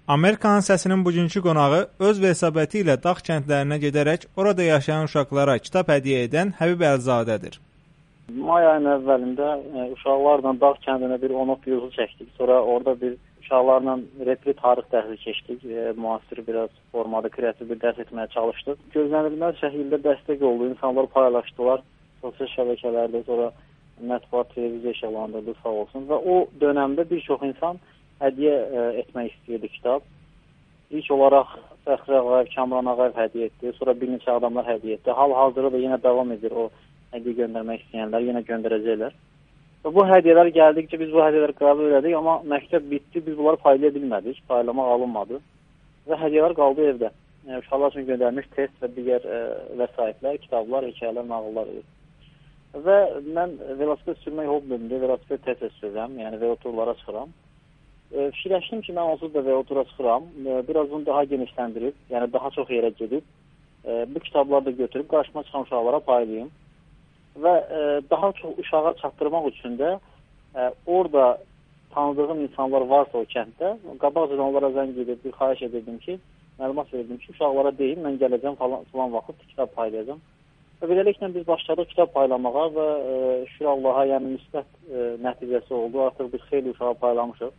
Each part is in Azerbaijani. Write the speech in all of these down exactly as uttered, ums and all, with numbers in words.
Amerikanın səsinin bugünkü qonağı öz vəsabəti ilə dağ kəndlərinə gedərək orada yaşayan uşaqlara kitab hədiyyə edən Həbib Əlizadədir. May ayının əvvəlində e, uşaqlarla dağ kəndinə bir on-on yolu çəkdik. Sonra orada bir uşaqlarla repli tarix dərsi keçdik. E, müasir biraz formada kreativ bir dərs etməyə çalışdıq. Gözlənilməz şəkildə dəstək oldu. İnsanlar paylaşdılar sosial şəbəkələrdə, sonra mətbuat, televiziya işıqlandırdı, sağ olsun. Və o dönəmdə bir çox insan hədiyyə e, etmək istəyirdi kitab. İlk olaraq Fəxri Ağayev, Kamran Ağayev hədiyyə etdi. Sonra bir neçə adamlar hədiyyə etdi. Hal-hazırda da yenə davam edir o hədiyyə göndərmək istəyənlər, yenə göndərəcəklər. Və bu hədiyyələr gəldikcə biz bu hədiyyələri qəbul elədik, amma məktəb bitdi, biz bunları paylaya bilmədik, paylamaq alınmadı. Və hədiyyələr qaldı evdə. Yəni, uşaqlar üçün göndərmiş test və digər e, vəsaitlər, kitablar, hekayələr, nağıllar edir. Və mən velosiped sürmək hobbimdir, velosiped tez-tez sürürəm, yəni veloturlara çıxıram. E, fikirləşdim ki, mən onsuz da velotura çıxıram, e, biraz bunu daha genişləndirib, yəni daha çox yerə gedib, e, bu kitabları da götürüb qarşıma çıxan uşaqlara paylayayım. Və e, daha çox uşağa çatdırmaq üçün də e, orada tanıdığım insanlar varsa o kənddə, qabaqcadan onlara zəng edib, bir xahiş edirdim ki, məlumat verirdim ki, uşaqlara deyim, mən gələcəm falan, falan vaxt kitab paylayacağım. Və beləliklə biz başladıq kitab paylamağa və e, şükür Allaha, yəni müsbət e, nəticəsi oldu. Artıq biz xeyli uşağa paylamışıq.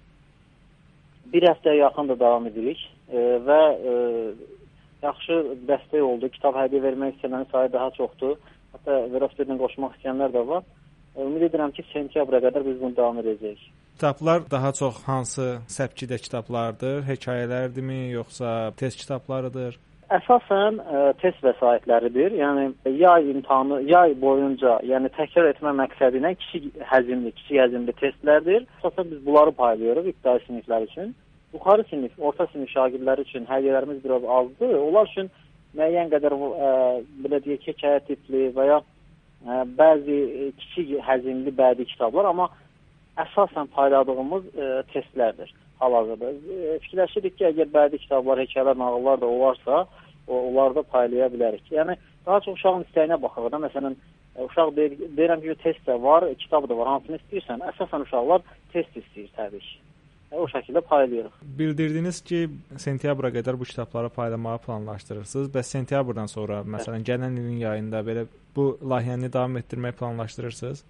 Bir həftəyə yaxın da davam edirik e, və e, yaxşı dəstək oldu. Kitab hədiyyə vermək istəyənlərin sayı daha çoxdur. Hətta velosipedlə qoşmaq istəyənlər də var. E, ümid edirəm ki, sentyabra qədər biz bunu davam edəcəyik. Kitablar daha çox hansı səpkidə kitablardır? Hekayələrdirmi, yoxsa test kitablarıdır? Əsasən ə, test vəsaitləridir. Yəni yay imtahanı, yay boyunca, yəni təkrar etmə məqsədi ilə kiçik həcmli, kiçik həcmli testlərdir. Əsasən biz bunları paylayırıq ibtidai siniflər üçün. Yuxarı sinif, orta sinif şagirdləri üçün hədiyyələrimiz biraz azdır. Onlar üçün müəyyən qədər ə, belə deyək, hekayə tipli və ya ə, bəzi kiçik həcmli bədii kitablar, amma əsasən payladığımız ə, testlərdir. Hal-hazırda. Fikirləşirik ki, əgər bədii kitablar, hekayələr, nağıllar da olarsa, onlar da paylaya bilərik. Yəni, daha çox uşağın istəyinə baxır da. Məsələn, uşaq deyir, deyirəm ki, test də var, kitab da var, hansını istəyirsən. Əsasən uşaqlar test istəyir təbii ki. O şəkildə paylayırıq. Bildirdiniz ki, sentyabra qədər bu kitabları paylamağı planlaşdırırsınız. Bəs sentyabrdan sonra, məsələn, gələn ilin yayında belə bu layihəni davam etdirmək planlaşdırırsınız?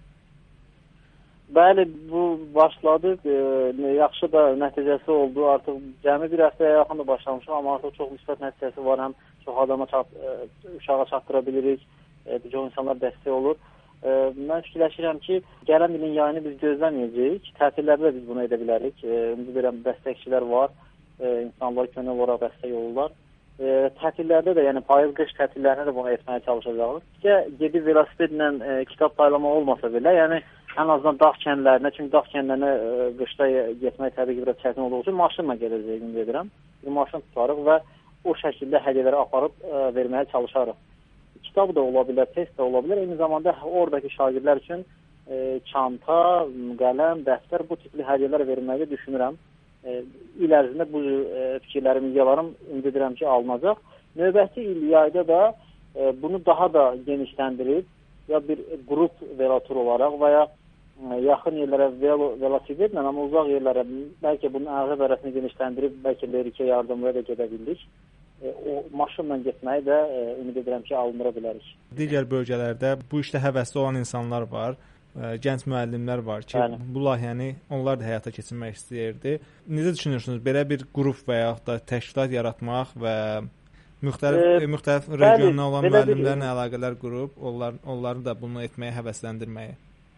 Bəli, bu başladı, e, yaxşı da nəticəsi oldu. Artıq cəmi bir həftəyə yaxın da başlamışıq, amma artıq çox müsbət nəticəsi var. Həm çox adama çat, e, uşağa çatdıra bilirik, e, çox insanlar dəstək olur. E, mən fikirləşirəm ki, gələn ilin yayını biz gözləməyəcəyik. Tətillərdə də biz bunu edə bilərik. E, ümid edirəm, dəstəkçilər var, e, insanlar könül olaraq dəstək olurlar. E, tətillərdə də, yəni payız-qış tətillərində də bunu etməyə çalışacağıq. İşte, gedib velosipedlə e, kitab paylama olmasa belə, yəni ən azından dağ kəndlərinə, çünki dağ kəndlərinə e, qışda getmək təbii ki, biraz çətin olduğu üçün maşınla gələcəyik, ümid edirəm. Bir maşın tutarıq və o şəkildə hədiyyələri aparıb e, verməyə çalışarıq. Kitab da ola bilər, test də ola bilər. Eyni zamanda oradakı şagirdlər üçün e, çanta, qələm, dəftər, bu tipli hədiyyələr verməyi düşünürəm. E, il ərzində bu e, fikirlərim, ideyalarım ümid edirəm ki, alınacaq. Növbəti il yayda da e, bunu daha da genişləndirib, ya bir qrup velotur olaraq və ya yaxın yerlərə velo, velosipedlə, amma uzaq yerlərə bəlkə bunun əğrəb ərəsini genişləndirib, bəlkə lerikə yardımlara da gedə bildik. E, o maşınla getməyi də e, ümid edirəm ki, alındıra bilərik. Digər bölgələrdə bu işdə həvəsli olan insanlar var, e, gənc müəllimlər var ki, Bəli. Bu layihəni onlar da həyata keçirmək istəyirdi. Necə düşünürsünüz? Belə bir qrup və yaxud da təşkilat yaratmaq və müxtəlif, e, müxtəlif regionda olan müəllimlərlə əlaqələr qurub, onlar, onları da bunu etməyə həvəsləndirməyi?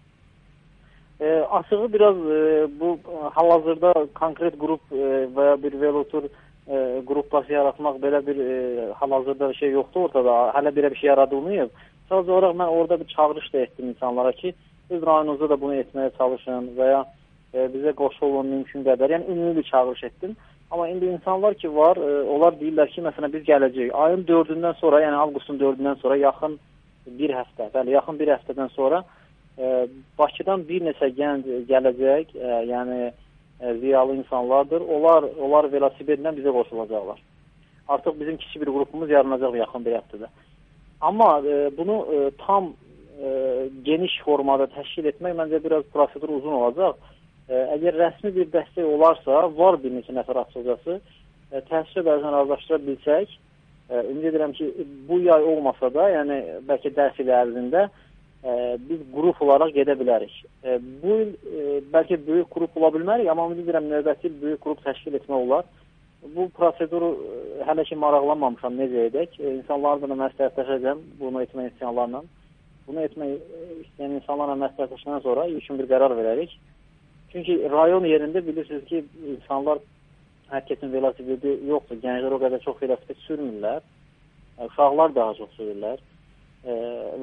E, açığı biraz e, bu hal-hazırda konkret qrup e, və ya bir velotur e, qrupları yaratmaq belə bir e, hal-hazırda bir şey yoxdur ortada. Hələ belə bir şey yaradılmayıb. Sadəcə olaraq mən orada bir çağırış da etdim insanlara ki, siz rayonunuzda da bunu etməyə çalışın və ya e, bizə qoşulun mümkün qədər. Yəni ümumi bir çağırış etdim. Amma indi insanlar ki var, e, onlar deyirlər ki, məsələn biz gələcəyik. Ayın dördündən sonra, yəni avqustun dördündən sonra yaxın bir həftə, bəli, yaxın bir həftədən sonra E, Bakıdan bir neçə gənc gələcək, e, yəni e, ziyalı insanlardır. Onlar onlar velosipedlə bizə qoşulacaqlar. Artıq bizim kiçik bir qrupumuz yaranacaq yaxın bir həftədə. Amma e, bunu e, tam e, geniş formada təşkil etmək məncə biraz prosedur uzun olacaq. Əgər rəsmi bir dəstək olarsa, var bir neçə nəfər açıqcası, təəssüf bəzən razılaşdıra bilsək, ümid edirəm ki, bu yay olmasa da, yəni bəlkə dərs il ərzində biz qrup olaraq gedə bilərik. Bu il bəlkə böyük qrup ola bilmərik, amma ümid edirəm növbəti il böyük qrup təşkil etmək olar. Bu proseduru hələ ki maraqlanmamışam, necə edək. İnsanlarla da məsləhətləşəcəm bunu etmək istəyənlərlə. Bunu etmək istəyən insanlarla məsləhətləşəndən sonra ilkin bir qərar verərik. Çünki rayon yerində bilirsiniz ki, insanlar hər kəsin velosipedi yoxdur. Gənclər o qədər çox velosiped sürmürlər. Uşaqlar daha çox sürürlər. E,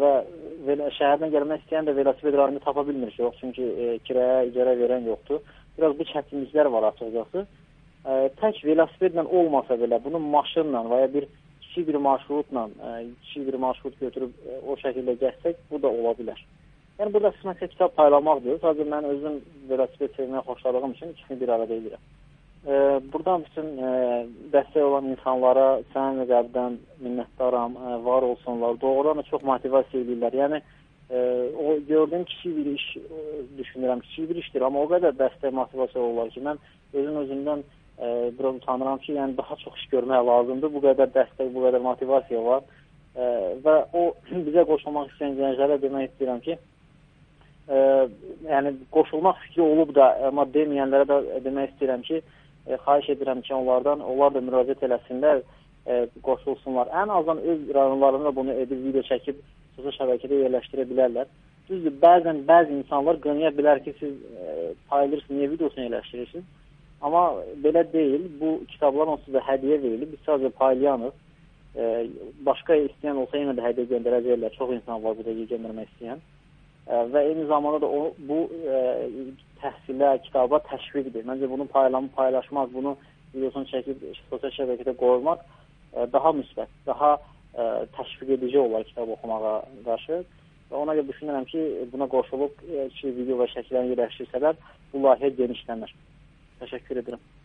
və şəhərdən gəlmək istəyən də velosiped rayonu tapa bilmir ki, yox. Çünki e, kiraya, icara verən yoxdur. Biraz bu çətinliklər var açıqcası. E, tək velosipedlə olmasa belə, bunu maşınla və ya bir kiçik bir marşrutla, e, kiçik bir marşrut götürüb e, o şəkildə gəzsək, bu da ola bilər. Yəni, burada qismətlə kitab paylamaqdır. Sadəcə mən özüm velosiped sevməyə xoşladığım üçün ikisini bir arada edirəm. E, buradan bütün e, dəstək olan insanlara sənin qəlbdən minnətdaram, e, var olsunlar. Doğrudan da çox motivasiya edirlər. Yəni, e, o gördüyüm kiçik bir iş e, düşünürəm, kiçik bir işdir, amma o qədər dəstək motivasiya olar ki, mən özüm özümdən e, biraz utanıram ki, yəni daha çox iş görmək lazımdır. Bu qədər dəstək, bu qədər motivasiya var. E, və o bizə qoşulmaq istəyən gənclərə demək istəyirəm ki, e, yəni qoşulmaq fikri olub da, amma deməyənlərə də demək istəyirəm ki, e, xahiş edirəm ki, onlardan, onlar da müraciət eləsinlər, e, qoşulsunlar. Ən azdan öz rayonlarında bunu edib, video çəkib, sosial şəbəkədə yerləşdirə bilərlər. Düzdür, bəzən bəzi insanlar qınaya bilər ki, siz e, paylayırsınız, niyə videosunu yerləşdirirsiniz? Amma belə deyil, bu kitablar onsuz da hədiyyə verilir, biz sadəcə paylayanıq. E, başqa istəyən olsa yenə də hədiyyə göndərəcəklər, çox insan var burada göndərmək istəyən. Və eyni zamanda da o, bu e, təhsilə, kitaba təşviqdir. Məncə bunu paylamı paylaşmaq, bunu videosunu çəkib sosial şəbəkədə qoymaq e, daha müsbət, daha e, təşviq edici olar kitab oxumağa qarşı. Və ona görə düşünürəm ki, buna qoşulub e, video və şəkillərini yerləşdirsələr, bu layihə genişlənir. Təşəkkür edirəm.